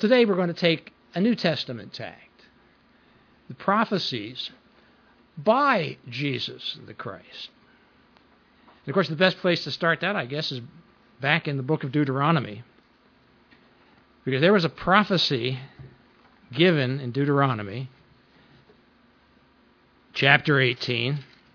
Today we're going to take a New Testament tact, the prophecies by Jesus the Christ. And of course, the best place to start that, I guess, is back in the book of Deuteronomy. Because there was a prophecy given in Deuteronomy, chapter 18.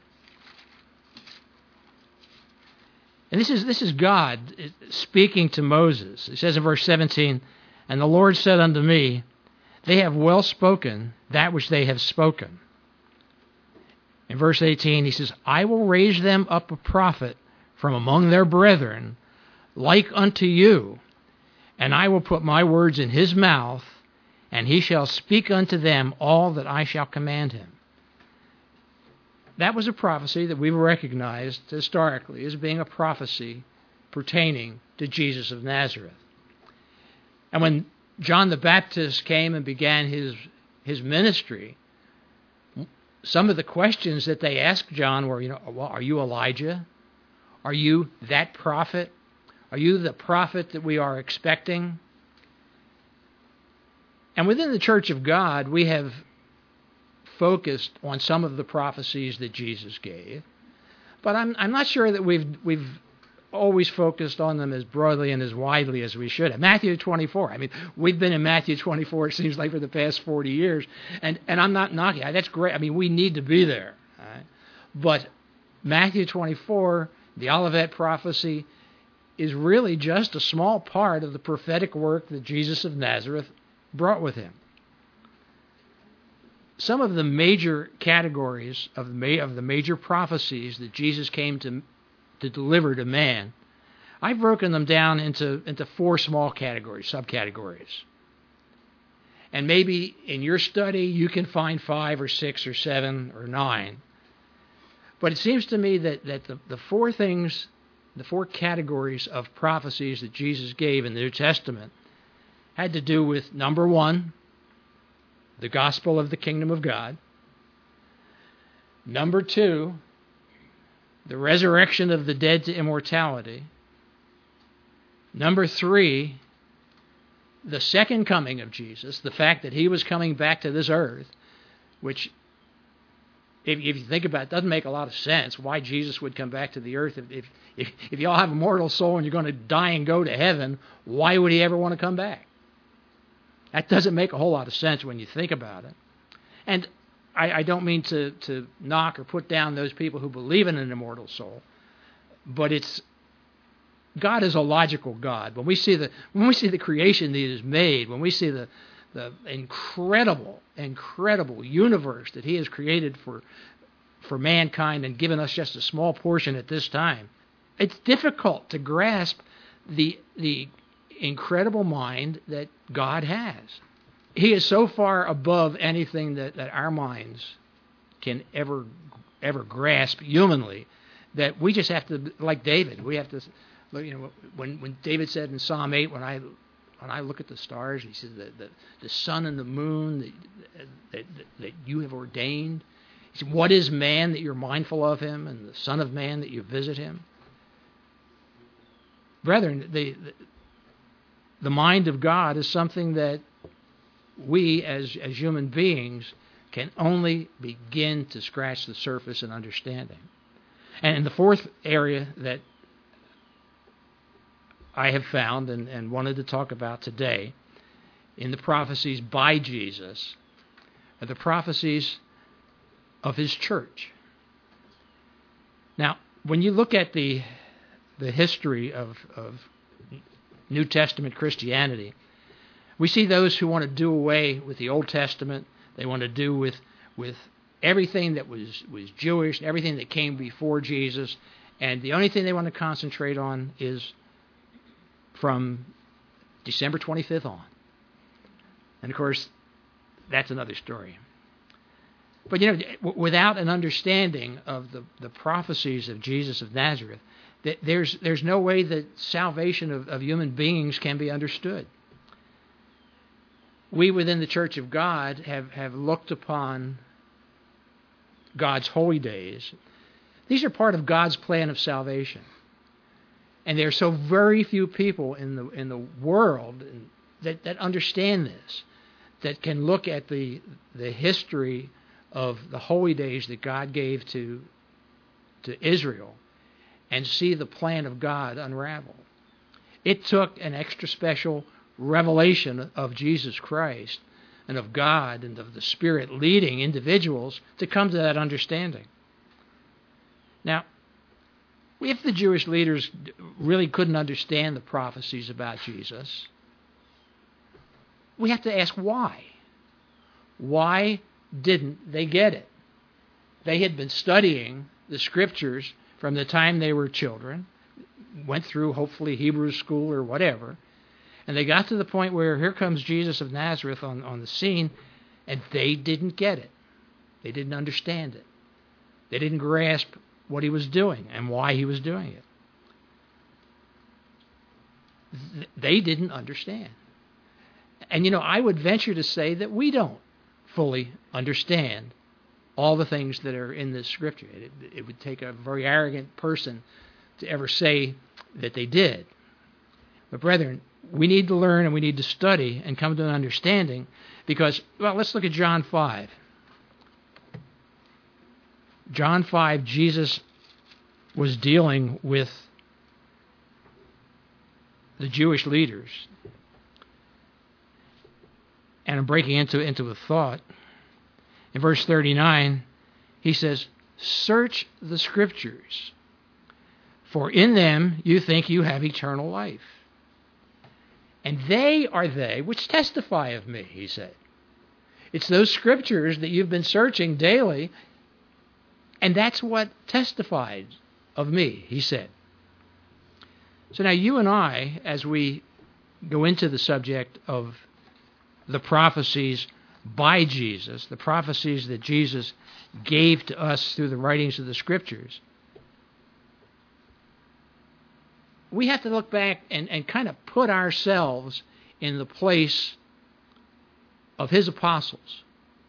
And this is God speaking to Moses. It says in verse 17, "And the Lord said unto me, They have well spoken that which they have spoken." In verse 18, he says, "I will raise them up a prophet from among their brethren, like unto you, and I will put my words in his mouth, and he shall speak unto them all that I shall command him." That was a prophecy that we've recognized historically as being a prophecy pertaining to Jesus of Nazareth. And when John the Baptist came and began his ministry, some of the questions that they asked John were, well, are you Elijah? Are you that prophet? Are you the prophet that we are expecting? And within the Church of God, we have focused on some of the prophecies that Jesus gave, but I'm not sure that we've always focused on them as broadly and as widely as we should have. Matthew 24. I mean, we've been in Matthew 24, it seems like, for the past 40 years, and I'm not knocking it. That's great. I mean, we need to be there. Right? But Matthew 24, the Olivet prophecy, is really just a small part of the prophetic work that Jesus of Nazareth brought with him. Some of the major categories of the major prophecies that Jesus came to deliver to man, I've broken them down into four small categories, subcategories. And maybe in your study you can find 5 or 6 or 7 or 9. But it seems to me that the four things, the four categories of prophecies that Jesus gave in the New Testament had to do with, number 1, the gospel of the kingdom of God. Number 2, the resurrection of the dead to immortality. Number 3, the second coming of Jesus, the fact that he was coming back to this earth, which, if you think about it, doesn't make a lot of sense why Jesus would come back to the earth. If you all have a mortal soul and you're going to die and go to heaven, why would he ever want to come back? That doesn't make a whole lot of sense when you think about it. And I don't mean to knock or put down those people who believe in an immortal soul, but God is a logical God. When we see the creation that he has made, when we see the incredible universe that he has created for mankind and given us just a small portion at this time, it's difficult to grasp the incredible mind that God has. He is so far above anything that our minds can ever grasp humanly, that we just have to, like David, we have to, when David said in Psalm 8, when I look at the stars, he says that the sun and the moon that you have ordained. He said, what is man that you're mindful of him, and the son of man that you visit him? Brethren, the mind of God is something that we as human beings can only begin to scratch the surface in understanding. And the fourth area that I have found and wanted to talk about today in the prophecies by Jesus are the prophecies of his church. Now, when you look at the history of New Testament Christianity, we see those who want to do away with the Old Testament. They want to do with everything that was Jewish, everything that came before Jesus, and the only thing they want to concentrate on is from December 25th on. And of course, that's another story. But without an understanding of the prophecies of Jesus of Nazareth, there's no way that salvation of human beings can be understood. We within the Church of God have looked upon God's holy days. These are part of God's plan of salvation. And there are so very few people in the world, that understand this, that can look at the history of the holy days that God gave to Israel and see the plan of God unravel. It took an extra special revelation of Jesus Christ and of God and of the Spirit leading individuals to come to that understanding. Now, if the Jewish leaders really couldn't understand the prophecies about Jesus, we have to ask why. Why didn't they get it? They had been studying the Scriptures from the time they were children, went through hopefully Hebrew school or whatever, and they got to the point where here comes Jesus of Nazareth on the scene, and they didn't get it. They didn't understand it. They didn't grasp what he was doing and why he was doing it. They didn't understand. And, I would venture to say that we don't fully understand all the things that are in this Scripture. It would take a very arrogant person to ever say that they did. But, brethren, we need to learn and we need to study and come to an understanding because, let's look at John 5. John 5, Jesus was dealing with the Jewish leaders. And I'm breaking into a thought. In verse 39, he says, "Search the Scriptures, for in them you think you have eternal life. And they are they which testify of me," he said. It's those Scriptures that you've been searching daily, and that's what testified of me, he said. So now you and I, as we go into the subject of the prophecies by Jesus, the prophecies that Jesus gave to us through the writings of the Scriptures, we have to look back and kind of put ourselves in the place of his apostles.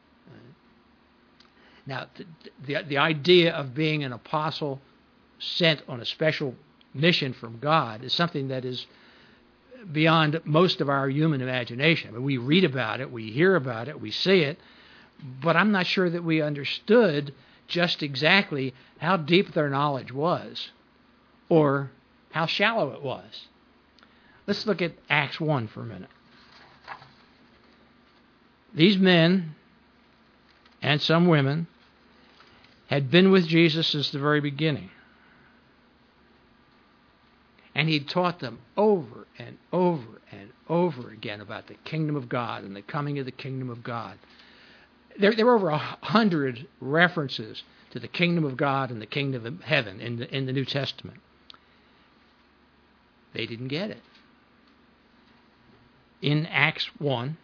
Now, the idea of being an apostle sent on a special mission from God is something that is beyond most of our human imagination. I mean, we read about it, we hear about it, we see it, but I'm not sure that we understood just exactly how deep their knowledge was or how shallow it was. Let's look at Acts 1 for a minute. These men and some women had been with Jesus since the very beginning. And he'd taught them over and over and over again about the kingdom of God and the coming of the kingdom of God. There were over 100 references to the kingdom of God and the kingdom of heaven in the New Testament. They didn't get it. In Acts 1,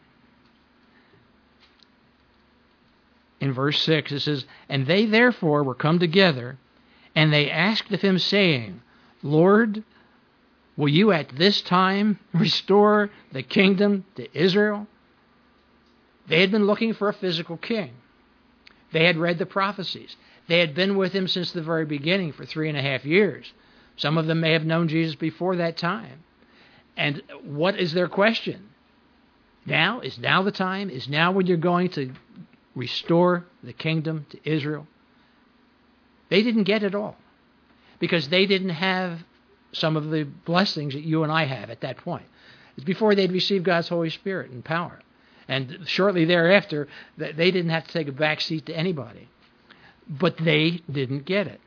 in verse 6, it says, "And they therefore were come together, and they asked of him, saying, Lord, will you at this time restore the kingdom to Israel?" They had been looking for a physical king. They had read the prophecies. They had been with him since the very beginning for 3.5 years. Some of them may have known Jesus before that time. And what is their question? Now? Is now the time? Is now when you're going to restore the kingdom to Israel? They didn't get it all because they didn't have some of the blessings that you and I have at that point. It's before they'd received God's Holy Spirit and power. And shortly thereafter, they didn't have to take a back seat to anybody. But they didn't get it.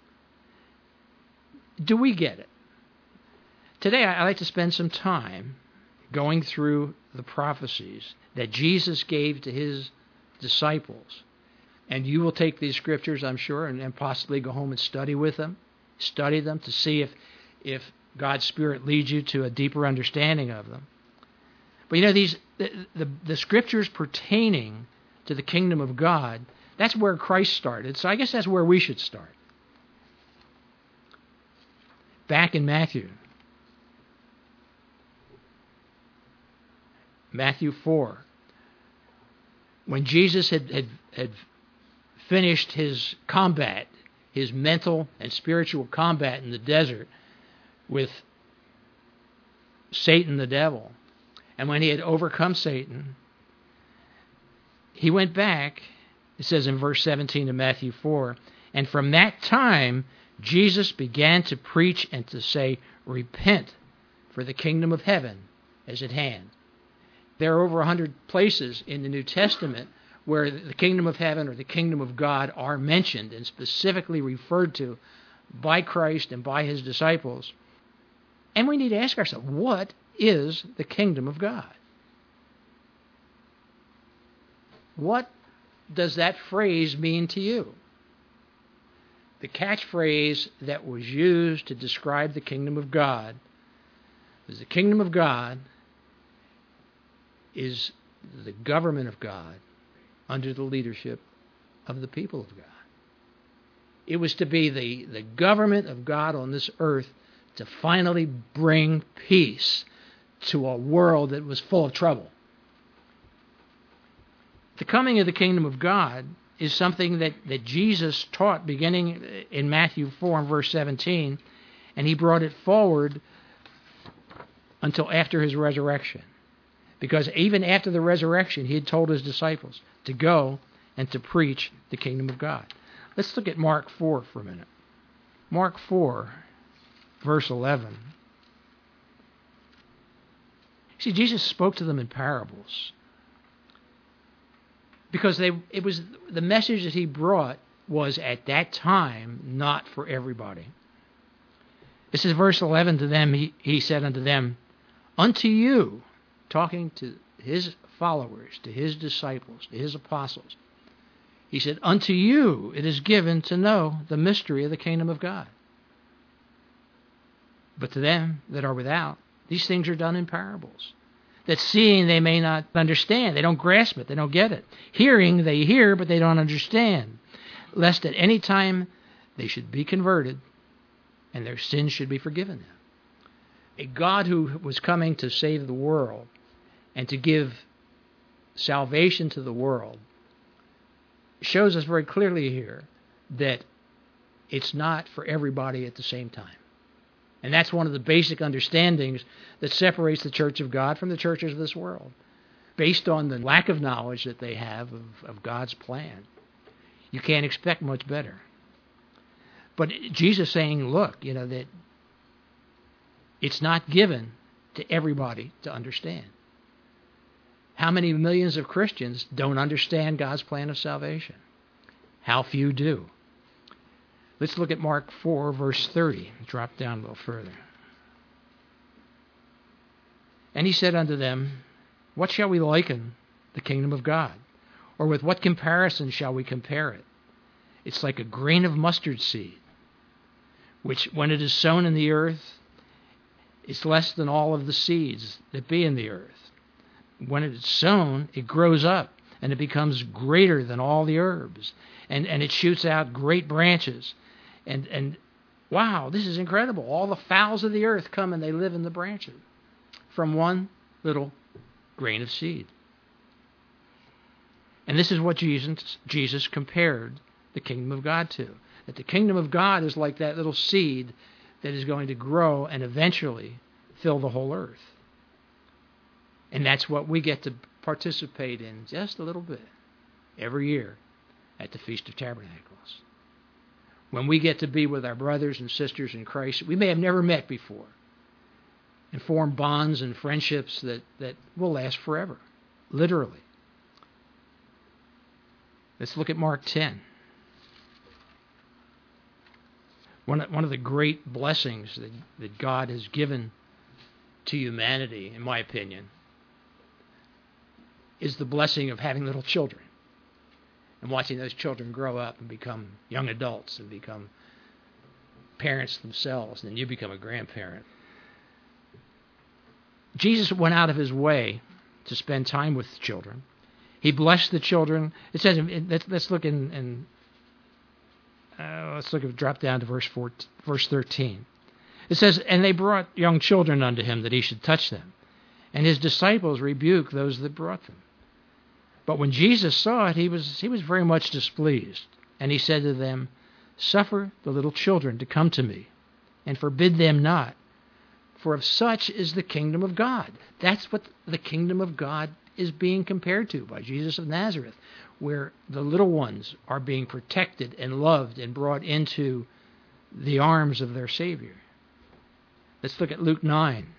Do we get it? Today, I'd like to spend some time going through the prophecies that Jesus gave to his disciples. And you will take these Scriptures, I'm sure, and possibly go home and study them to see if God's Spirit leads you to a deeper understanding of them. But the Scriptures pertaining to the kingdom of God, that's where Christ started. So I guess that's where we should start. Back in Matthew 4, when Jesus had finished his combat, his mental and spiritual combat in the desert with Satan the devil, And when he had overcome Satan, he went back, it says in verse 17 of Matthew 4, and from that time Jesus began to preach and to say, repent, for the kingdom of heaven is at hand. There are over 100 places in the New Testament where the kingdom of heaven or the kingdom of God are mentioned and specifically referred to by Christ and by his disciples. And we need to ask ourselves, what is the kingdom of God? What does that phrase mean to you? The catchphrase that was used to describe the kingdom of God is the kingdom of God is the government of God under the leadership of the people of God. It was to be the government of God on this earth to finally bring peace to a world that was full of trouble. The coming of the kingdom of God is something that Jesus taught beginning in Matthew 4 and verse 17, and he brought it forward until after his resurrection. Because even after the resurrection, he had told his disciples to go and to preach the kingdom of God. Let's look at Mark 4 for a minute. Mark 4, verse 11. See, Jesus spoke to them in parables. Because it was the message that he brought was at that time not for everybody. This is verse 11 to them. He said unto them, unto you, talking to his followers, to his disciples, to his apostles, he said, unto you it is given to know the mystery of the kingdom of God. But to them that are without, these things are done in parables, that seeing they may not understand. They don't grasp it. They don't get it. Hearing, they hear, but they don't understand, lest at any time they should be converted and their sins should be forgiven them. A God who was coming to save the world and to give salvation to the world shows us very clearly here that it's not for everybody at the same time. And that's one of the basic understandings that separates the Church of God from the churches of this world, based on the lack of knowledge that they have of God's plan. You can't expect much better. But Jesus saying, look, that it's not given to everybody to understand. How many millions of Christians don't understand God's plan of salvation? How few do? Let's look at Mark 4, verse 30. Drop down a little further. And he said unto them, what shall we liken the kingdom of God? Or with what comparison shall we compare it? It's like a grain of mustard seed, which when it is sown in the earth, is less than all of the seeds that be in the earth. When it is sown, it grows up, and it becomes greater than all the herbs, and it shoots out great branches. And wow, this is incredible. All the fowls of the earth come and they live in the branches from one little grain of seed. And this is what Jesus compared the kingdom of God to. That the kingdom of God is like that little seed that is going to grow and eventually fill the whole earth. And that's what we get to participate in just a little bit every year at the Feast of Tabernacles. When we get to be with our brothers and sisters in Christ, we may have never met before, and form bonds and friendships that will last forever, literally. Let's look at Mark 10. One of the great blessings that God has given to humanity, in my opinion, is the blessing of having little children and watching those children grow up and become young adults and become parents themselves, and then you become a grandparent. Jesus went out of his way to spend time with the children. He blessed the children. It says, let's look drop down to verse 13. It says, and they brought young children unto him that he should touch them. And his disciples rebuked those that brought them. But when Jesus saw it, he was very much displeased. And he said to them, suffer the little children to come to me, and forbid them not, For of such is the kingdom of God. That's what the kingdom of God is being compared to by Jesus of Nazareth, where the little ones are being protected and loved and brought into the arms of their Savior. Let's look at Luke 9.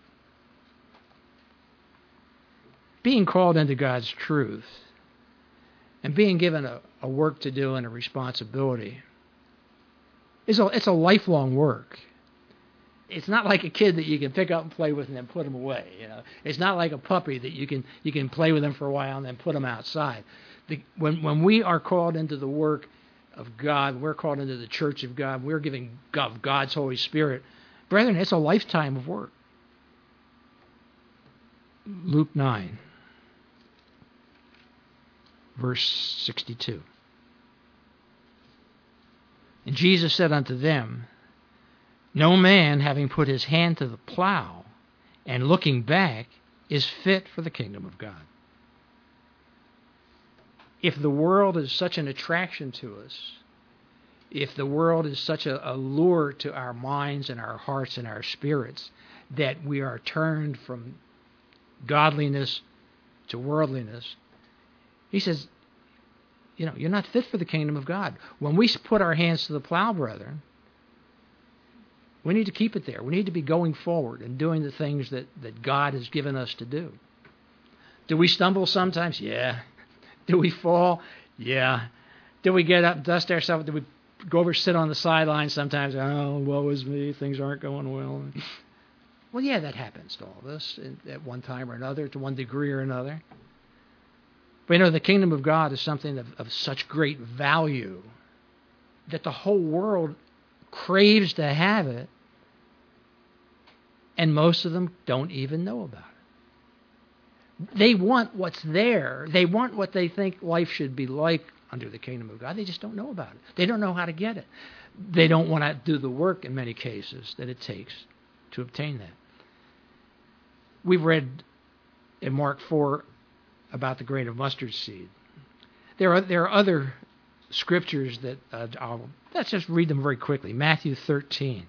Being called into God's truth and being given a work to do and a responsibility it's a lifelong work. It's not like a kid that you can pick up and play with and then put them away. It's not like a puppy that you can play with them for a while and then put them outside. When we are called into the work of God, we're called into the church of God, we're giving God's Holy Spirit. Brethren, it's a lifetime of work. Luke 9, verse 62. And Jesus said unto them, No man, having put his hand to the plow and looking back, is fit for the kingdom of God. If the world is such an attraction to us, if the world is such a lure to our minds and our hearts and our spirits, that we are turned from godliness to worldliness, he says, you're not fit for the kingdom of God. When we put our hands to the plow, brethren, we need to keep it there. We need to be going forward and doing the things that God has given us to do. Do we stumble sometimes? Yeah. Do we fall? Yeah. Do we get up, dust ourselves? Do we go over, sit on the sidelines sometimes? Oh, woe is me. Things aren't going well. Well, yeah, that happens to all of us at one time or another, to one degree or another. But the kingdom of God is something of such great value that the whole world craves to have it, and most of them don't even know about it. They want what's there. They want what they think life should be like under the kingdom of God. They just don't know about it. They don't know how to get it. They don't want to do the work in many cases that it takes to obtain that. We've read in Mark 4 about the grain of mustard seed. There are other scriptures that let's just read them very quickly. Matthew 13.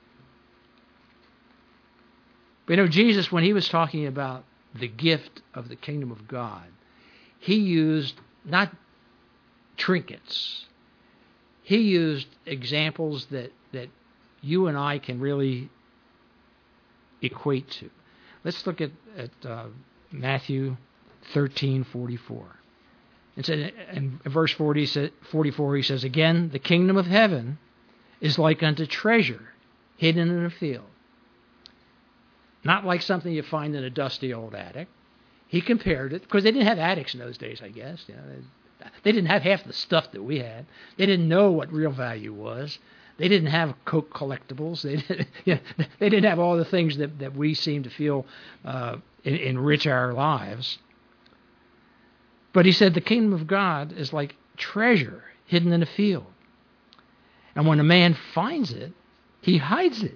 But Jesus, when he was talking about the gift of the kingdom of God, he used not trinkets. He used examples that you and I can really equate to. Let's look at Matthew 13:44. It said in verse 44, he says, Again, the kingdom of heaven is like unto treasure hidden in a field. Not like something you find in a dusty old attic. He compared it, because they didn't have attics in those days, I guess. They didn't have half the stuff that we had. They didn't know what real value was. They didn't have Coke collectibles. They didn't have all the things that we seem to feel enrich our lives. But he said the kingdom of God is like treasure hidden in a field. And when a man finds it, he hides it.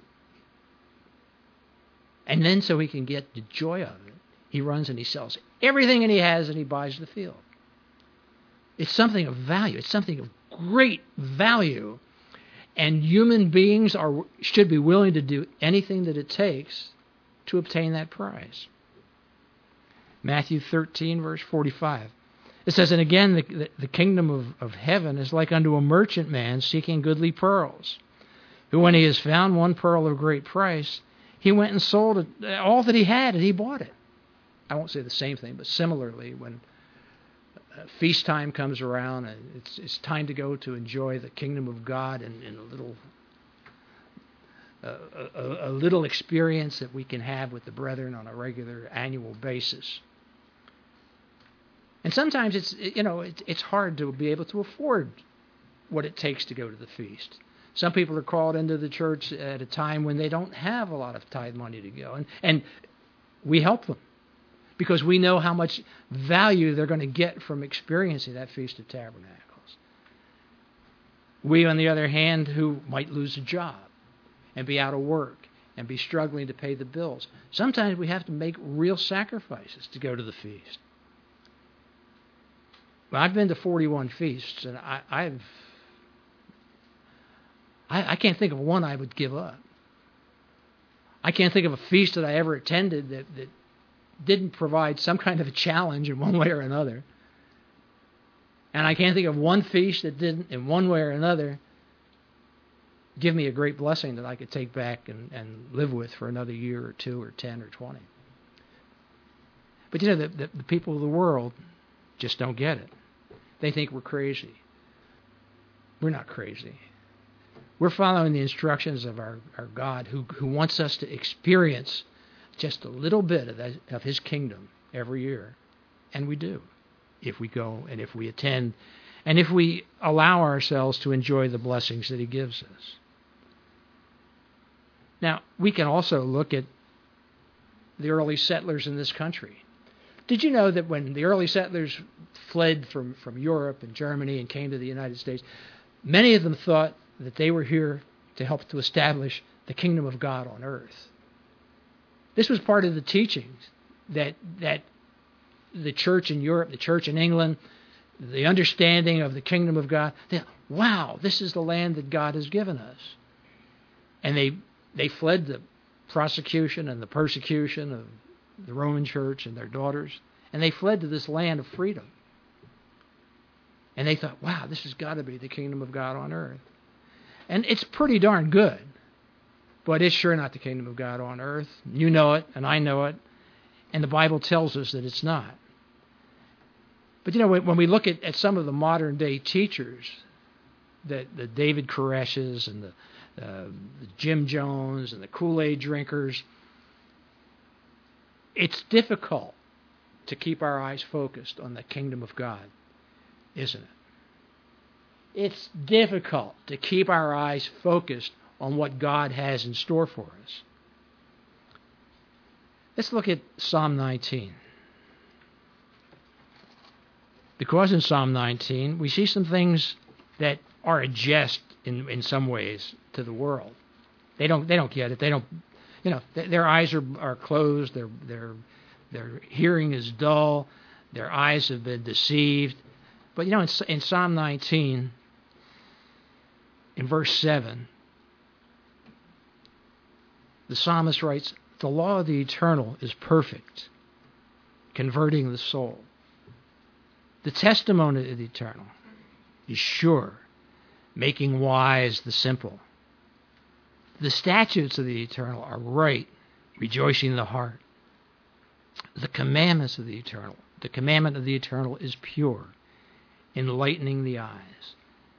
And then so he can get the joy of it, he runs and he sells everything that he has and he buys the field. It's something of value. It's something of great value. And human beings should be willing to do anything that it takes to obtain that prize. Matthew 13, verse 45. It says, And again, the kingdom of heaven is like unto a merchant man seeking goodly pearls, who when he has found one pearl of great price, he went and sold it, all that he had, and he bought it. I won't say the same thing, but similarly, when feast time comes around and it's time to go to enjoy the kingdom of God and a little experience that we can have with the brethren on a regular annual basis. And sometimes it's hard to be able to afford what it takes to go to the feast. Some people are called into the church at a time when they don't have a lot of tithe money to go, and we help them because we know how much value they're going to get from experiencing that Feast of Tabernacles. We, on the other hand, who might lose a job and be out of work and be struggling to pay the bills, sometimes we have to make real sacrifices to go to the feast. Well, I've been to 41 feasts, and I can't think of one I would give up. I can't think of a feast that I ever attended that didn't provide some kind of a challenge in one way or another. And I can't think of one feast that didn't, in one way or another, give me a great blessing that I could take back and live with for another year or 2 or 10 or 20. But you know, the people of the world just don't get it. They think we're crazy. We're not crazy. We're following the instructions of our God who wants us to experience just a little bit of His kingdom every year. And we do, if we go and if we attend and if we allow ourselves to enjoy the blessings that He gives us. Now, we can also look at the early settlers in this country. Did you know that when the early settlers fled from Europe and Germany and came to the United States, many of them thought that they were here to help to establish the kingdom of God on earth? This was part of the teachings that the church in Europe, the church in England, the understanding of the kingdom of God, wow, this is the land that God has given us. And they fled the prosecution and the persecution of the Roman church and their daughters, and they fled to this land of freedom. And they thought, wow, this has got to be the kingdom of God on earth. And it's pretty darn good, but it's sure not the kingdom of God on earth. You know it, and I know it, and the Bible tells us that it's not. But you know, when we look at some of the modern day teachers, the David Koreshes and the Jim Jones and the Kool-Aid drinkers, it's difficult to keep our eyes focused on the kingdom of God, isn't it? It's difficult to keep our eyes focused on what God has in store for us. Let's look at Psalm 19. Because in Psalm 19, we see some things that are a jest in some ways to the world. They don't get it. They don't, you know, their eyes are closed. Their hearing is dull. Their eyes have been deceived. But you know, in Psalm 19, in verse 7, the psalmist writes, "The law of the eternal is perfect, converting the soul. The testimony of the eternal is sure, making wise the simple. The statutes of the eternal are right, rejoicing the heart. The commandment of the eternal is pure, enlightening the eyes."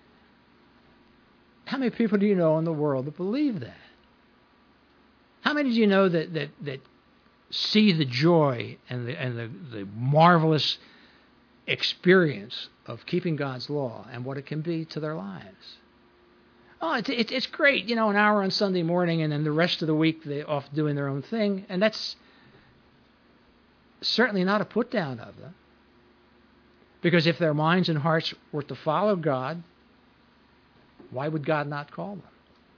How many people do you know in the world that believe that? How many do you know that see the joy and the marvelous experience of keeping God's law and what it can be to their lives? Oh, it's great, you know, an hour on Sunday morning, and then the rest of the week they're off doing their own thing, and that's certainly not a put down of them. Because if their minds and hearts were to follow God, why would God not call them?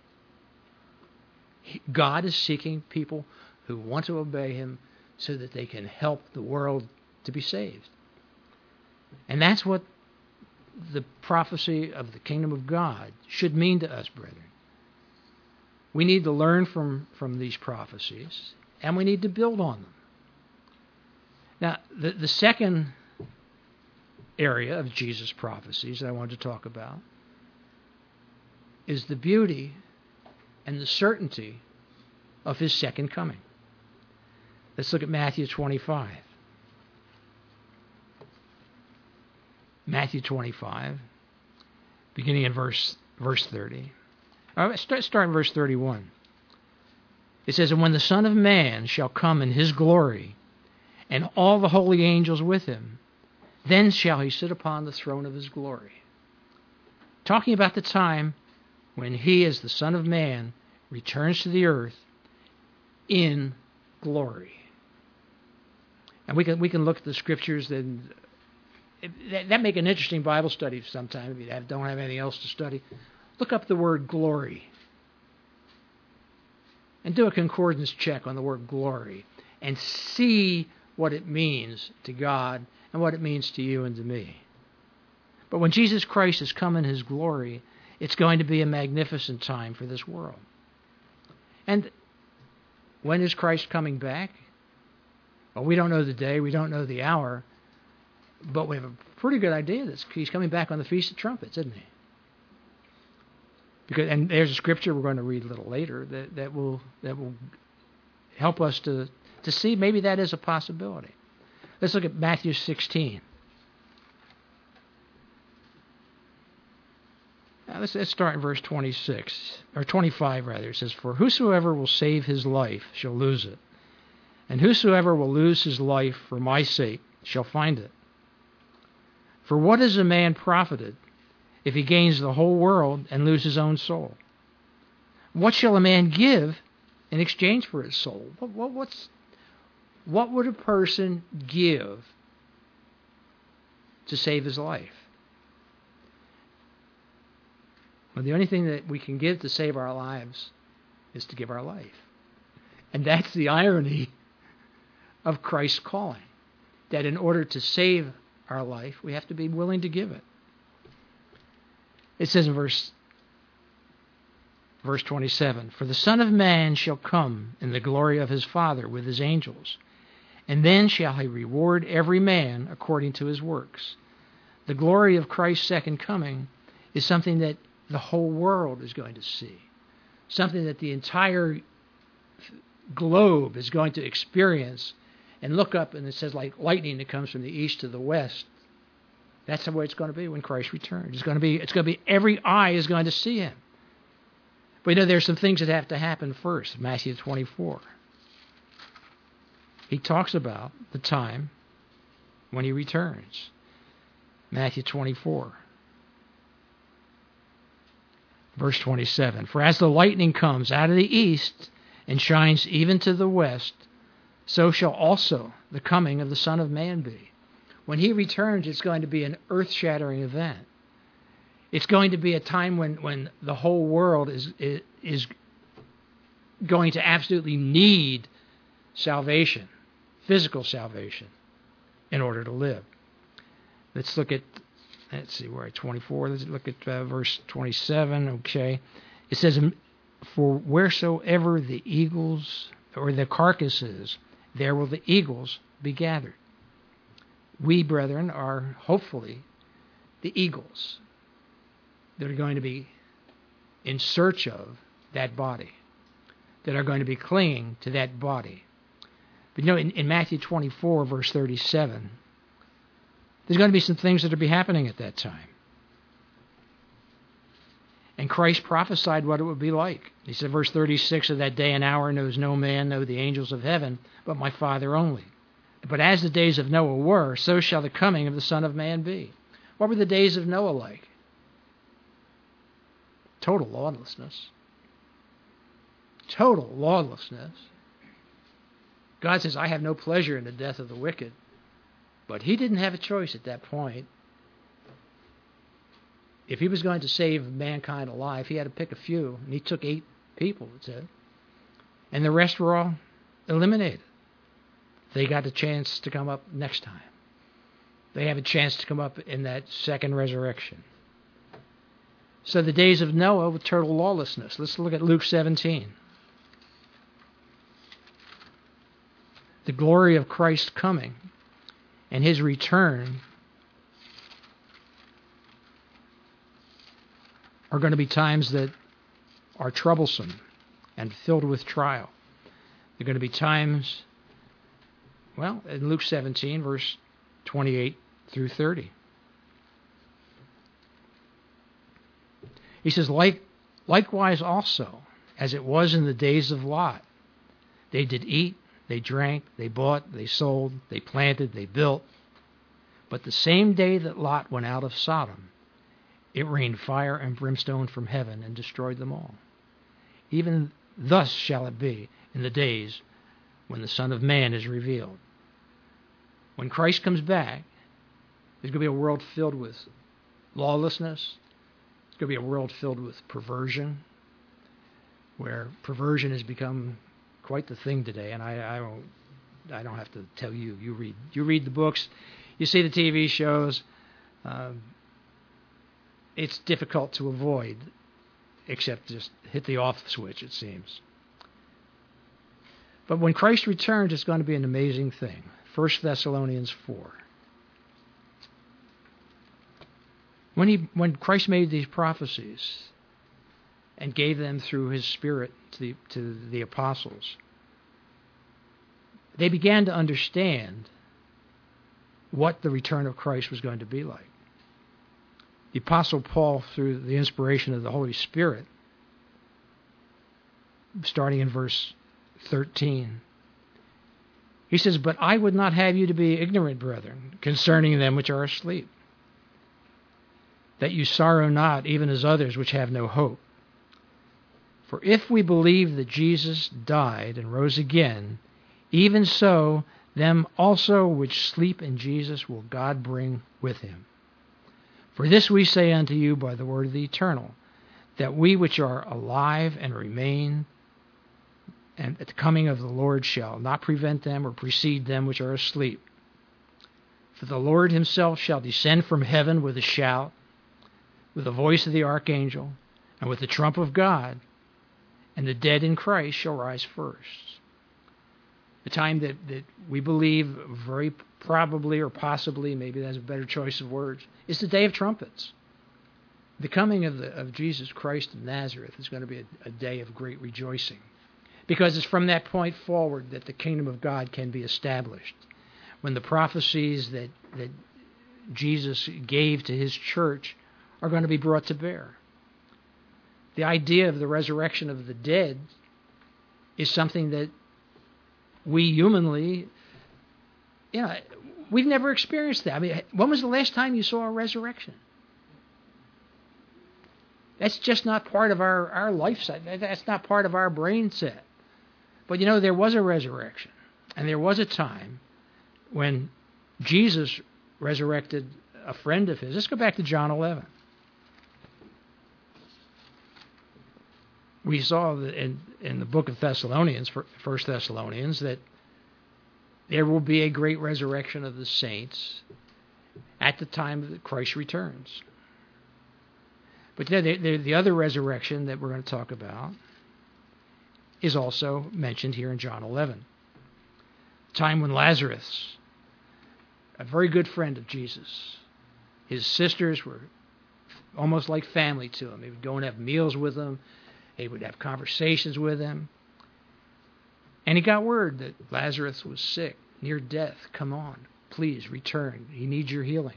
God is seeking people who want to obey Him so that they can help the world to be saved. And that's what the prophecy of the kingdom of God should mean to us, brethren. We need to learn from these prophecies, and we need to build on them. Now, the second area of Jesus' prophecies that I wanted to talk about is the beauty and the certainty of His second coming. Let's look at Matthew 25. Matthew 25, beginning in verse 30. Start in verse 31. It says, "And when the Son of Man shall come in His glory, and all the holy angels with Him, then shall He sit upon the throne of His glory." Talking about the time when He, as the Son of Man, returns to the earth in glory. And we can look at the scriptures that make an interesting Bible study sometime if you don't have anything else to study. Look up the word glory and do a concordance check on the word glory and see what it means to God and what it means to you and to me. But when Jesus Christ has come in His glory, it's going to be a magnificent time for this world. And When is Christ coming back? Well, we don't know the day, we don't know the hour, but we have a pretty good idea that he's coming back on the Feast of Trumpets, isn't he? And there's a scripture we're going to read a little later that will help us to see maybe that is a possibility. Let's look at Matthew 16. Now let's start in verse 26, or 25 rather. It says, "For whosoever will save his life shall lose it, and whosoever will lose his life for my sake shall find it. For what is a man profited if he gains the whole world and lose his own soul? What shall a man give in exchange for his soul?" What would a person give to save his life? Well, the only thing that we can give to save our lives is to give our life. And that's the irony of Christ's calling, that in order to save our life, we have to be willing to give it. It says in verse 27, "For the Son of Man shall come in the glory of his Father with his angels, and then shall he reward every man according to his works." The glory of Christ's second coming is something that the whole world is going to see, something that the entire globe is going to experience and look up, and it says like lightning that comes from the east to the west. That's the way it's going to be when Christ returns. It's going to be every eye is going to see him. But there's some things that have to happen first. Matthew 24. He talks about the time when he returns. Matthew 24. Verse 27. "For as the lightning comes out of the east and shines even to the west, so shall also the coming of the Son of Man be." When he returns, it's going to be an earth-shattering event. It's going to be a time when the whole world is going to absolutely need salvation, physical salvation, in order to live. Let's see, we're at 24. Let's look at verse 27. Okay. It says, "For wheresoever the eagles or the carcasses, there will the eagles be gathered." We, brethren, are hopefully the eagles that are going to be in search of that body, that are going to be clinging to that body. But in Matthew 24, verse 37, there's going to be some things that will be happening at that time. And Christ prophesied what it would be like. He said, verse 36, "Of that day and hour knows no man, no the angels of heaven, but my Father only. But as the days of Noah were, so shall the coming of the Son of Man be." What were the days of Noah like? Total lawlessness. Total lawlessness. God says, "I have no pleasure in the death of the wicked." But he didn't have a choice at that point. If he was going to save mankind alive, he had to pick a few. And he took 8 people, it said. And the rest were all eliminated. They got a chance to come up next time. They have a chance to come up in that second resurrection. So the days of Noah with total lawlessness. Let's look at Luke 17. The glory of Christ's coming and his return are going to be times that are troublesome and filled with trial. They're going to be times, well, in Luke 17, verse 28 through 30. He says, "Likewise also, as it was in the days of Lot, they did eat, they drank, they bought, they sold, they planted, they built. But the same day that Lot went out of Sodom, it rained fire and brimstone from heaven and destroyed them all. Even thus shall it be in the days when the Son of Man is revealed." When Christ comes back, there's going to be a world filled with lawlessness. It's going to be a world filled with perversion, where perversion has become quite the thing today. And I don't have to tell you. You read the books, you see the TV shows. It's difficult to avoid, except just hit the off switch, it seems. But when Christ returns, it's going to be an amazing thing. 1 Thessalonians 4. When Christ made these prophecies and gave them through his Spirit to the apostles, they began to understand what the return of Christ was going to be like. The Apostle Paul, through the inspiration of the Holy Spirit, starting in verse 13, he says, "But I would not have you to be ignorant, brethren, concerning them which are asleep, that you sorrow not, even as others which have no hope. For if we believe that Jesus died and rose again, even so them also which sleep in Jesus will God bring with him. For this we say unto you by the word of the Eternal, that we which are alive and remain and at the coming of the Lord shall not prevent them or precede them which are asleep. For the Lord himself shall descend from heaven with a shout, with the voice of the archangel, and with the trump of God, and the dead in Christ shall rise first." The time that we believe very probably or possibly, maybe that's a better choice of words, is the day of trumpets. The coming of Jesus Christ of Nazareth is going to be a day of great rejoicing, because it's from that point forward that the kingdom of God can be established. When the prophecies that Jesus gave to his church are going to be brought to bear. The idea of the resurrection of the dead is something that we humanly, we've never experienced that. I mean, when was the last time you saw a resurrection? That's just not part of our life set. That's not part of our brain set. But there was a resurrection. And there was a time when Jesus resurrected a friend of his. Let's go back to John 11. We saw that in the book of Thessalonians, 1 Thessalonians, that there will be a great resurrection of the saints at the time that Christ returns. But the other resurrection that we're going to talk about is also mentioned here in John 11. The time when Lazarus, a very good friend of Jesus, his sisters were almost like family to him. He would go and have meals with them. He would have conversations with him. And he got word that Lazarus was sick, near death. Come on, please return. He needs your healing.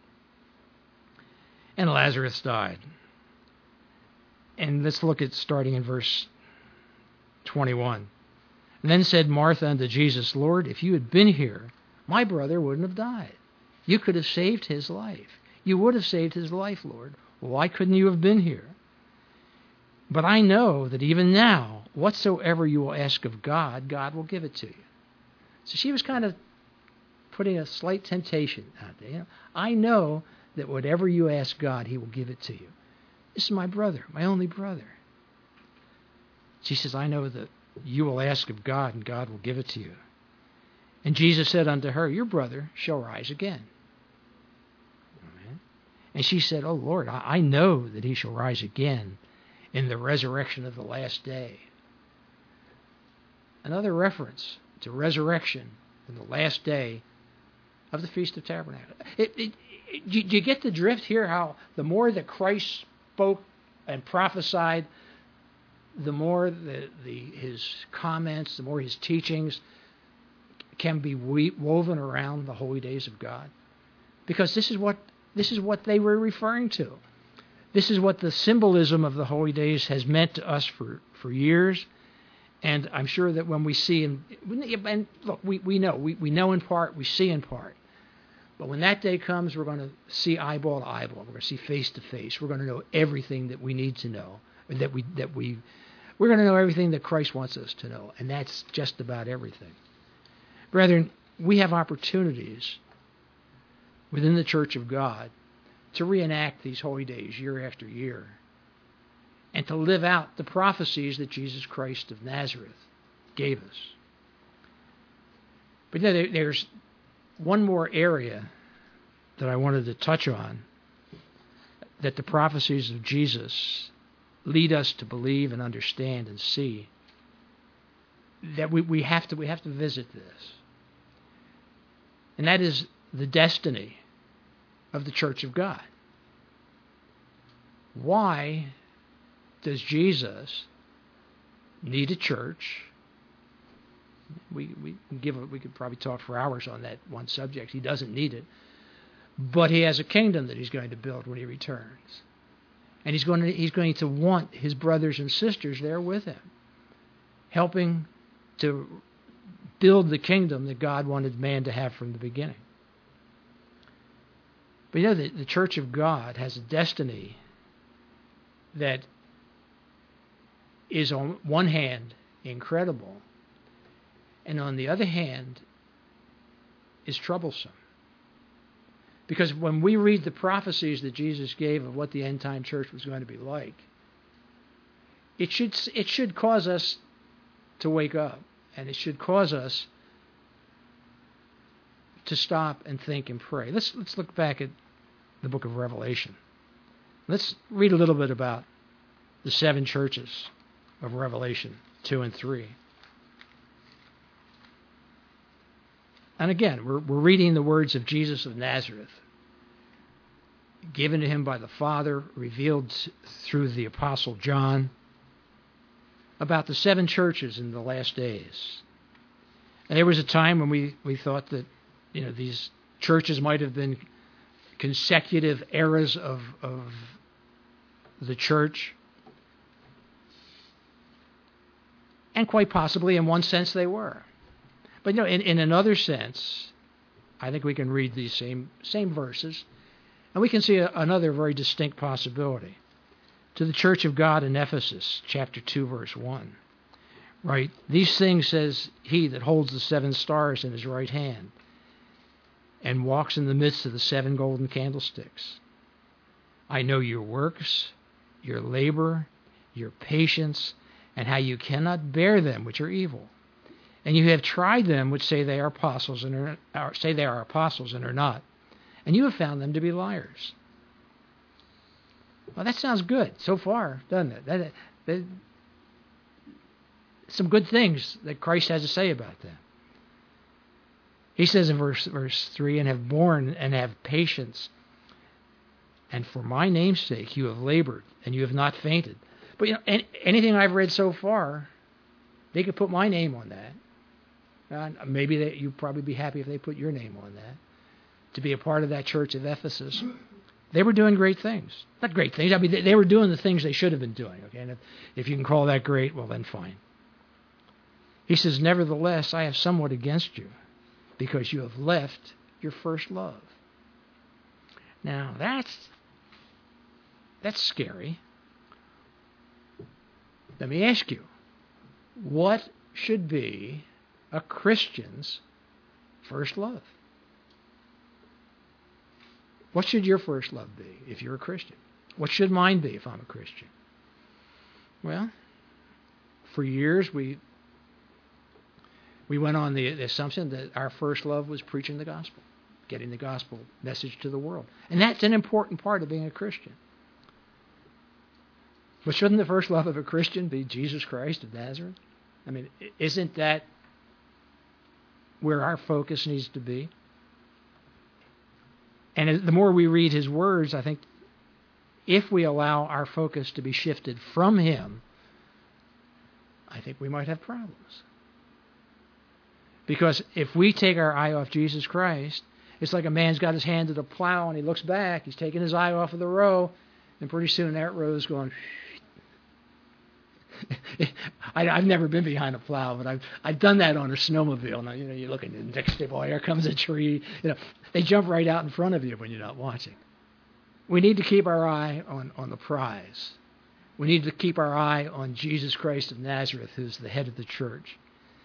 And Lazarus died. And let's look at starting in verse 21. And then said Martha unto Jesus, "Lord, if you had been here, my brother wouldn't have died. You could have saved his life. You would have saved his life, Lord. Why couldn't you have been here? But I know that even now, whatsoever you will ask of God, God will give it to you." So she was kind of putting a slight temptation out there. I know that whatever you ask God, he will give it to you. This is my brother, my only brother. She says, I know that you will ask of God, and God will give it to you. And Jesus said unto her, "Your brother shall rise again." Amen. And she said, "Oh Lord, I know that he shall rise again in the resurrection of the last day." Another reference to resurrection in the last day of the Feast of Tabernacles. Do you get the drift here? How the more that Christ spoke and prophesied, the more his comments, the more his teachings can be woven around the holy days of God, because this is what they were referring to. This is what the symbolism of the holy days has meant to us for years. And I'm sure that when we see, and look, we know in part, we see in part. But when that day comes, we're going to see eyeball to eyeball. We're going to see face to face. We're going to know everything that we need to know, we're going to know everything that Christ wants us to know, and that's just about everything. Brethren, we have opportunities within the Church of God to reenact these holy days year after year, and to live out the prophecies that Jesus Christ of Nazareth gave us. But there's one more area that I wanted to touch on, that the prophecies of Jesus lead us to believe and understand and see. that we have to visit this. And that is the destiny of the Church of God. Why does Jesus need a church? We could probably talk for hours on that one subject. He doesn't need it. But he has a kingdom that he's going to build when he returns. And he's going to want his brothers and sisters there with him, helping to build the kingdom that God wanted man to have from the beginning. But you know, the Church of God has a destiny that is on one hand incredible, and on the other hand is troublesome. Because when we read the prophecies that Jesus gave of what the end time church was going to be like, it should cause us to wake up, and it should cause us to stop and think and pray. Let's look back at the book of Revelation. Let's read a little bit about the 7 churches of Revelation 2 and 3. And again, we're reading the words of Jesus of Nazareth, given to him by the Father, revealed through the Apostle John, about the 7 churches in the last days. And there was a time when we thought that, you know, these churches might have been consecutive eras of the church. And quite possibly, in one sense, they were. But you know, in another sense, I think we can read these same verses, and we can see another very distinct possibility. To the church of God in Ephesus, chapter 2, verse 1. Right? These things says he that holds the 7 stars in his right hand and walks in the midst of the 7 golden candlesticks. I know your works, your labor, your patience, and how you cannot bear them which are evil. And you have tried them which say they are apostles and are not. And you have found them to be liars. Well, that sounds good so far, doesn't it? That some good things that Christ has to say about that. He says in verse 3, and have borne and have patience, and for my name's sake you have labored, and you have not fainted. But you know, anything I've read so far, they could put my name on that. Maybe you'd probably be happy if they put your name on that, to be a part of that church of Ephesus. They were doing great things. Not great things. I mean, they were doing the things they should have been doing. Okay, and if you can call that great, well then fine. He says, nevertheless, I have somewhat against you, because you have left your first love. Now, that's scary. Let me ask you, what should be a Christian's first love? What should your first love be if you're a Christian? What should mine be if I'm a Christian? Well, for years we went on the assumption that our first love was preaching the gospel, getting the gospel message to the world. And that's an important part of being a Christian. But shouldn't the first love of a Christian be Jesus Christ of Nazareth? I mean, isn't that where our focus needs to be? And the more we read his words, I think if we allow our focus to be shifted from him, I think we might have problems. Because if we take our eye off Jesus Christ, it's like a man's got his hand to the plow and he looks back, he's taking his eye off of the row, and pretty soon that row's going... I've never been behind a plow, but I've done that on a snowmobile. Now, you know, you look at the next step, here comes a tree. You know, they jump right out in front of you when you're not watching. We need to keep our eye on the prize. We need to keep our eye on Jesus Christ of Nazareth, who's the head of the church.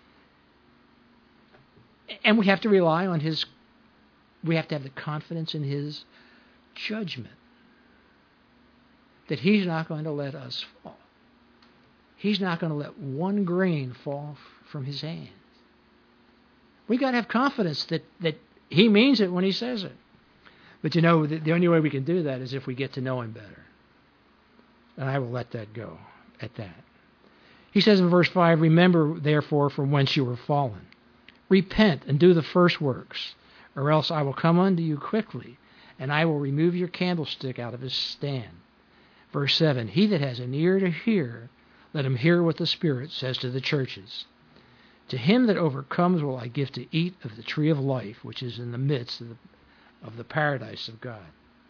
And we have to rely on we have to have the confidence in his judgment, that he's not going to let us fall. He's not going to let one grain fall from his hand. We've got to have confidence that he means it when he says it. But you know, the only way we can do that is if we get to know him better. And I will let that go at that. He says in verse 5, remember therefore from whence you were fallen. Repent and do the first works, or else I will come unto you quickly, and I will remove your candlestick out of his stand. Verse 7, he that has an ear to hear, let him hear what the Spirit says to the churches. To him that overcomes will I give to eat of the tree of life, which is in the midst of the paradise of God.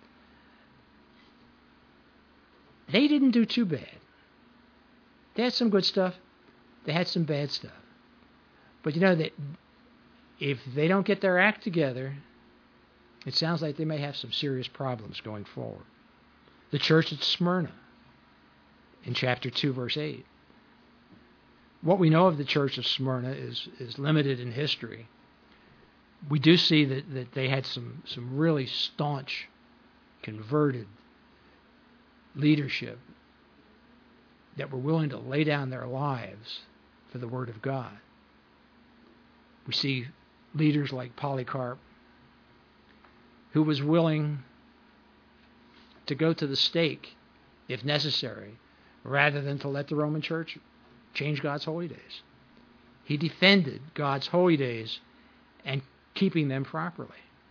They didn't do too bad. They had some good stuff. They had some bad stuff. But you know that if they don't get their act together, it sounds like they may have some serious problems going forward. The church at Smyrna, in chapter 2, verse 8. What we know of the church of Smyrna is limited in history. We do see that they had some really staunch, converted leadership that were willing to lay down their lives for the Word of God. We see leaders like Polycarp, who was willing to go to the stake, if necessary, rather than to let the Roman Church change God's holy days. He defended God's holy days and keeping them properly.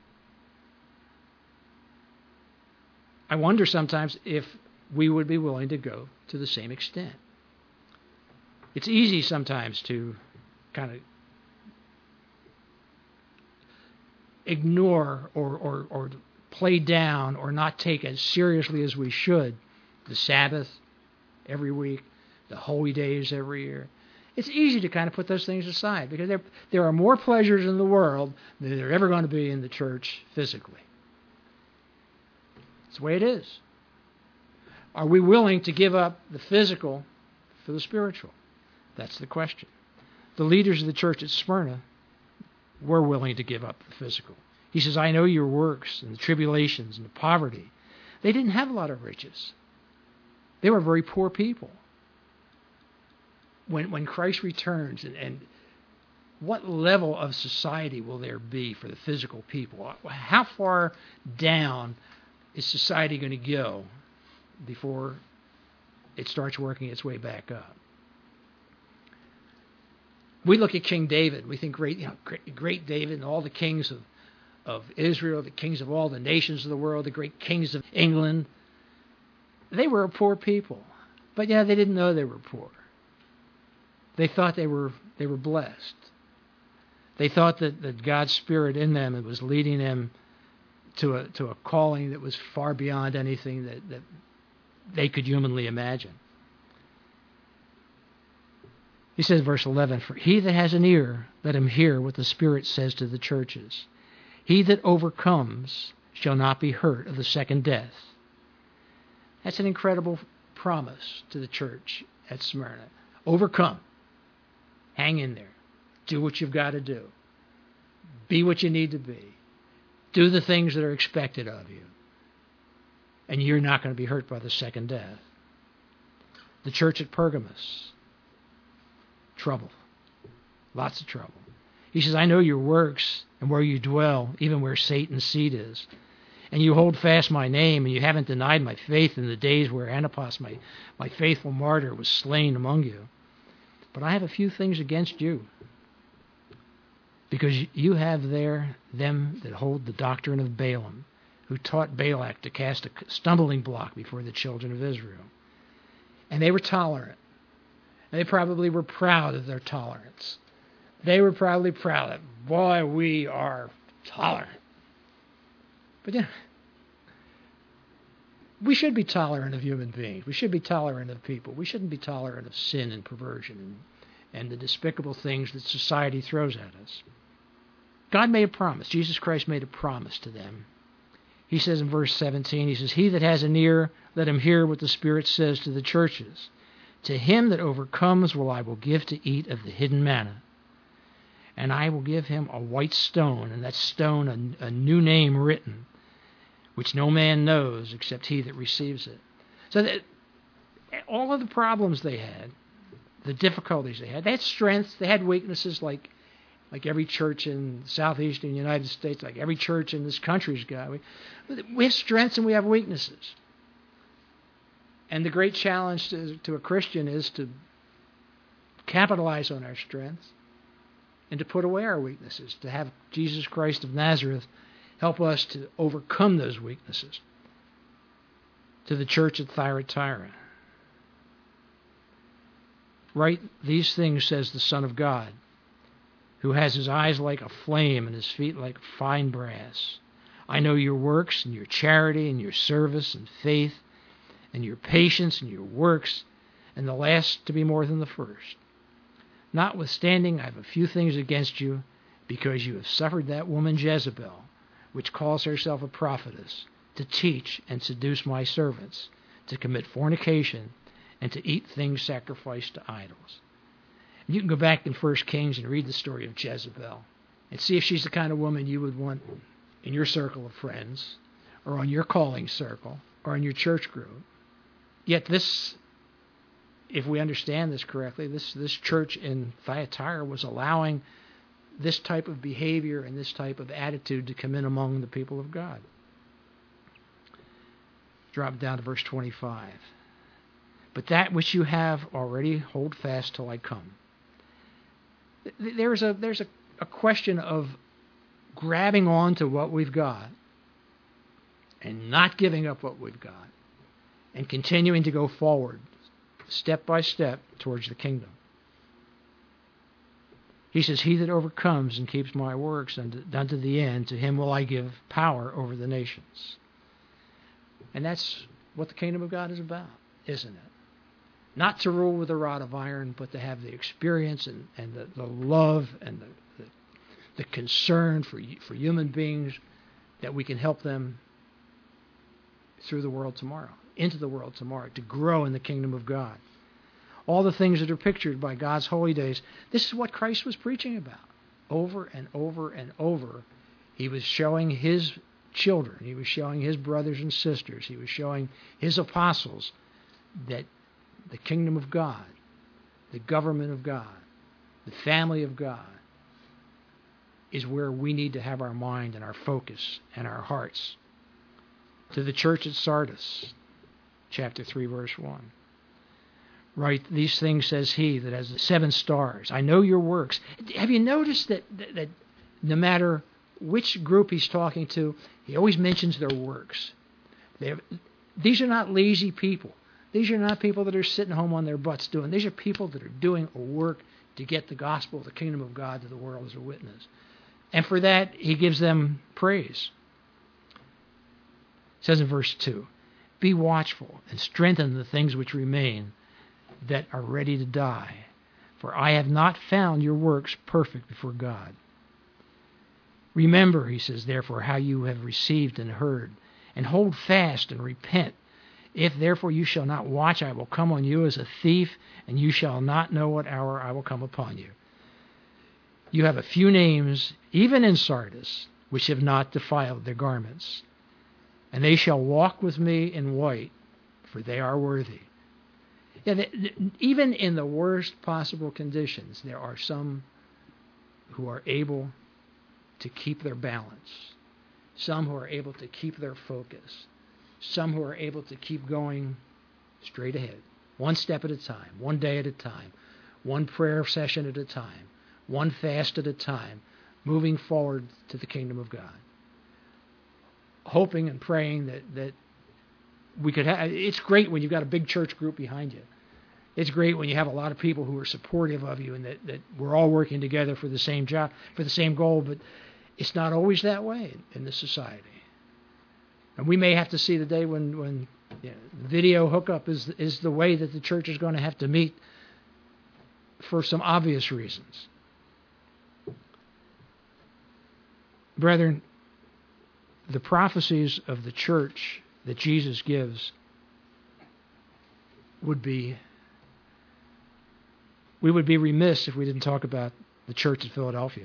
I wonder sometimes if we would be willing to go to the same extent. It's easy sometimes to kind of ignore or play down or not take as seriously as we should the Sabbath every week, the holy days every year. It's easy to kind of put those things aside because there are more pleasures in the world than there are ever going to be in the church physically. It's the way it is. Are we willing to give up the physical for the spiritual? That's the question. The leaders of the church at Smyrna were willing to give up the physical. He says, I know your works and the tribulations and the poverty. They didn't have a lot of riches. They were very poor people. When Christ returns, and what level of society will there be for the physical people? How far down is society going to go before it starts working its way back up? We look at King David. We think great David and all the kings of Israel, the kings of all the nations of the world, the great kings of England. They were a poor people. But yeah, they didn't know they were poor. They thought they were blessed. They thought that God's Spirit in them was leading them to a calling that was far beyond anything that they could humanly imagine. He says, verse 11, for he that has an ear, let him hear what the Spirit says to the churches. He that overcomes shall not be hurt of the second death. That's an incredible promise to the church at Smyrna. Overcome. Hang in there. Do what you've got to do. Be what you need to be. Do the things that are expected of you. And you're not going to be hurt by the second death. The church at Pergamos. Trouble. Lots of trouble. He says, I know your works and where you dwell, even where Satan's seat is. And you hold fast my name, and you haven't denied my faith in the days where Antipas, my faithful martyr, was slain among you. But I have a few things against you, because you have there them that hold the doctrine of Balaam, who taught Balak to cast a stumbling block before the children of Israel. And they were tolerant. And they probably were proud of their tolerance. They were probably proud that, boy, we are tolerant. But yeah, we should be tolerant of human beings. We should be tolerant of people. We shouldn't be tolerant of sin and perversion and the despicable things that society throws at us. God made a promise. Jesus Christ made a promise to them. He says in verse 17, he says, he that has an ear, let him hear what the Spirit says to the churches. To him that overcomes I will give to eat of the hidden manna. And I will give him a white stone, and that stone a new name written, which no man knows except he that receives it. So that all of the problems they had, the difficulties they had strengths, they had weaknesses like every church in the southeastern United States, like every church in this country's got. We have strengths and we have weaknesses. And the great challenge to a Christian is to capitalize on our strengths, and to put away our weaknesses, to have Jesus Christ of Nazareth help us to overcome those weaknesses. To the church at Thyatira, write these things, says the Son of God, who has his eyes like a flame and his feet like fine brass. I know your works and your charity and your service and faith and your patience and your works, and the last to be more than the first. Notwithstanding, I have a few things against you, because you have suffered that woman Jezebel, which calls herself a prophetess, to teach and seduce my servants, to commit fornication, and to eat things sacrificed to idols. And you can go back in 1 Kings and read the story of Jezebel and see if she's the kind of woman you would want in your circle of friends, or on your calling circle, or in your church group. Yet this, if we understand this correctly, this church in Thyatira was allowing this type of behavior and this type of attitude to come in among the people of God. Drop down to verse 25. But that which you have already hold fast till I come. There's a question of grabbing on to what we've got and not giving up what we've got and continuing to go forward step by step towards the kingdom. He says, he that overcomes and keeps my works unto the end, to him will I give power over the nations. And that's what the kingdom of God is about, isn't it? Not to rule with a rod of iron, but to have the experience and the love and the concern for human beings, that we can help them through the world tomorrow, into the world tomorrow, to grow in the kingdom of God. All the things that are pictured by God's holy days, this is what Christ was preaching about. Over and over and over, he was showing his children, he was showing his brothers and sisters, he was showing his apostles that the kingdom of God, the government of God, the family of God is where we need to have our mind and our focus and our hearts. To the church at Sardis, chapter 3, verse 1. Write these things, says he that has the 7 stars. I know your works. Have you noticed that no matter which group he's talking to, he always mentions their works. These are not lazy people. These are not people that are sitting home on their butts doing. These are people that are doing a work to get the gospel of the kingdom of God to the world as a witness. And for that, he gives them praise. It says in verse 2, be watchful and strengthen the things which remain that are ready to die, for I have not found your works perfect before God. Remember, he says, therefore, how you have received and heard, and hold fast and repent. If therefore you shall not watch, I will come on you as a thief, and you shall not know what hour I will come upon you. You have a few names, even in Sardis, which have not defiled their garments. And they shall walk with me in white, for they are worthy. Yeah, even in the worst possible conditions, there are some who are able to keep their balance, some who are able to keep their focus, some who are able to keep going straight ahead, one step at a time, one day at a time, one prayer session at a time, one fast at a time, moving forward to the kingdom of God. Hoping and praying that we could have. It's great when you've got a big church group behind you. It's great when you have a lot of people who are supportive of you and that we're all working together for the same job, for the same goal, but it's not always that way in this society. And we may have to see the day when video hookup is the way that the church is going to have to meet for some obvious reasons. Brethren, the prophecies of the church that Jesus gives we would be remiss if we didn't talk about the church at Philadelphia.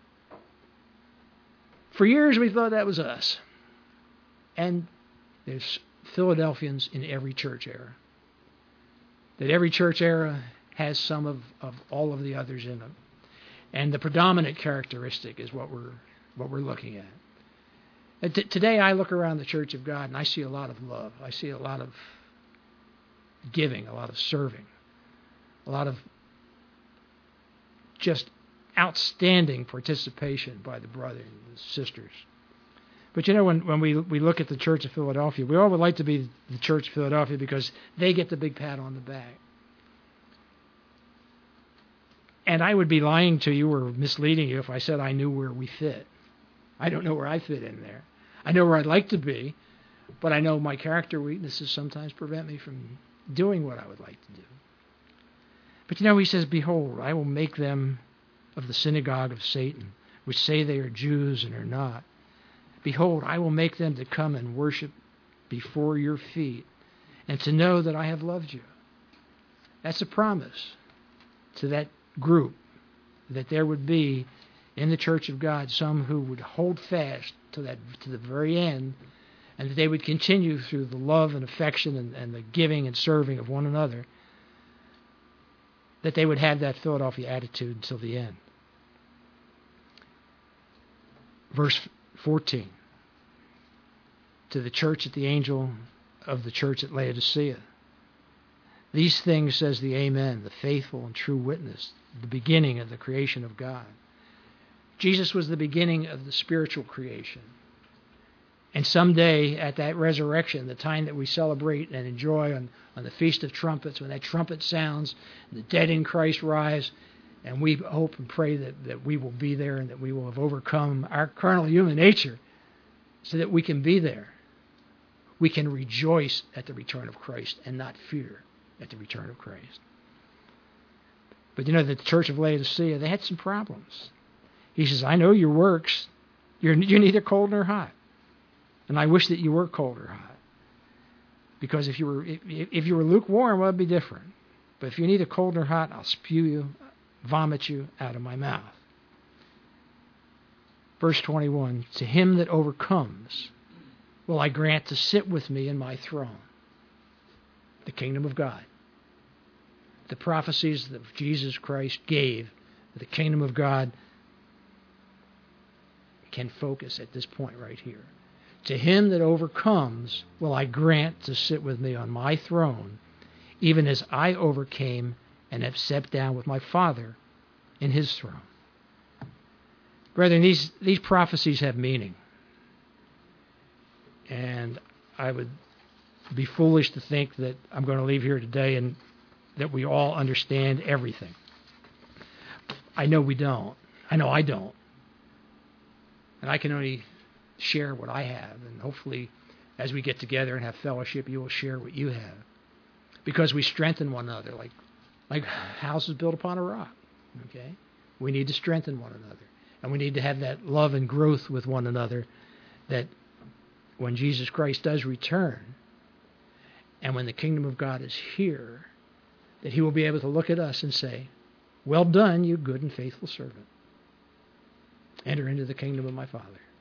For years we thought that was us. And there's Philadelphians in every church era. That every church era has some of all of the others in them. And the predominant characteristic is what we're looking at. Today I look around the Church of God and I see a lot of love. I see a lot of giving, a lot of serving, a lot of just outstanding participation by the brothers and sisters. But when we look at the Church of Philadelphia, we all would like to be the Church of Philadelphia because they get the big pat on the back. And I would be lying to you or misleading you if I said I knew where we fit. I don't know where I fit in there. I know where I'd like to be, but I know my character weaknesses sometimes prevent me from doing what I would like to do. But he says, behold, I will make them of the synagogue of Satan, which say they are Jews and are not. Behold, I will make them to come and worship before your feet, and to know that I have loved you. That's a promise to that group, that there would be in the Church of God some who would hold fast to the very end, and that they would continue through the love and affection and the giving and serving of one another, that they would have that Philadelphia attitude until the end. Verse 14. To the church at the angel of the church at Laodicea. These things says the Amen, the faithful and true witness, the beginning of the creation of God. Jesus was the beginning of the spiritual creation. And someday at that resurrection, the time that we celebrate and enjoy on the Feast of Trumpets, when that trumpet sounds, the dead in Christ rise, and we hope and pray that we will be there and that we will have overcome our carnal human nature so that we can be there. We can rejoice at the return of Christ and not fear at the return of Christ. But the church of Laodicea, they had some problems. He says, I know your works. You're neither cold nor hot. And I wish that you were cold or hot. Because if you were lukewarm, well, it'd be different. But if you're neither cold nor hot, I'll spew you, vomit you out of my mouth. Verse 21, to him that overcomes will I grant to sit with me in my throne. The kingdom of God. The prophecies that Jesus Christ gave, the kingdom of God can focus at this point right here. To him that overcomes will I grant to sit with me on my throne, even as I overcame and have sat down with my Father in his throne. Brethren, these prophecies have meaning. And I would be foolish to think that I'm going to leave here today and that we all understand everything. I know we don't. I know I don't. And I can only share what I have. And hopefully, as we get together and have fellowship, you will share what you have. Because we strengthen one another, like houses built upon a rock. Okay? We need to strengthen one another. And we need to have that love and growth with one another, that when Jesus Christ does return, and when the kingdom of God is here, that he will be able to look at us and say, well done, you good and faithful servant. Enter into the kingdom of my Father.